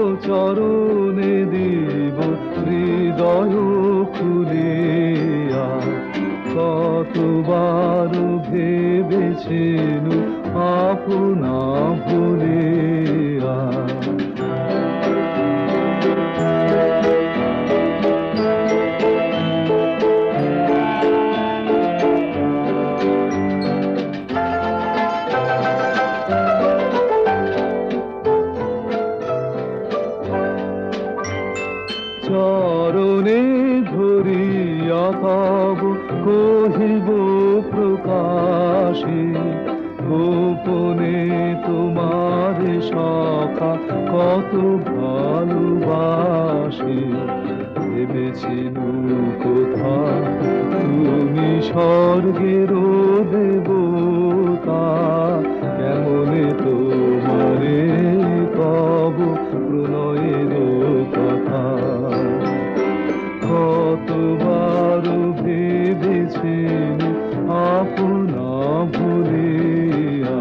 চরণে দিব হৃদয় খুলিয়া। কতবার ভেবেছেন আপনা ভুলিয়া। চরণে ধরিয়া তব কহিব প্রকাশে, গোপনে তোমার সখা কত ভালোবাসে। ভেবেছিল কোথা তুমি স্বর্গের দেবতা, কেমনে তোমারে কব প্রণয়ের কথা। কতবার ভেবেছেন আপনা ভুলিয়া।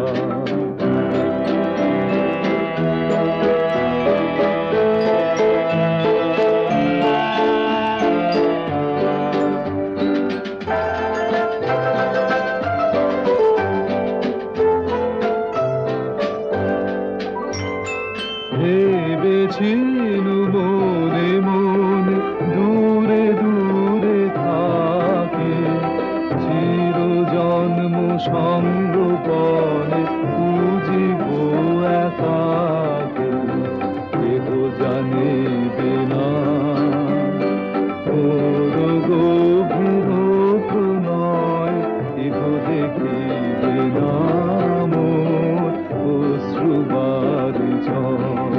ভেবেছিল মনে মনে দূরে দূরে থাকে, চির জন্ম সঙ্গপনে খুঁজিব একাকে। কেহ জানিবে না ওর গভীর প্রণয়, কেহ দেখিবে না মোর অশ্রুবারি ঝড়।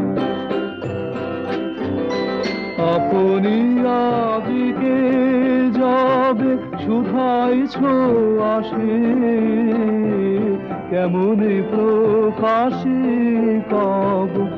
আপনি আদিকে যাবে শুধাইছ আসে, কেমনে প্রকাশে কব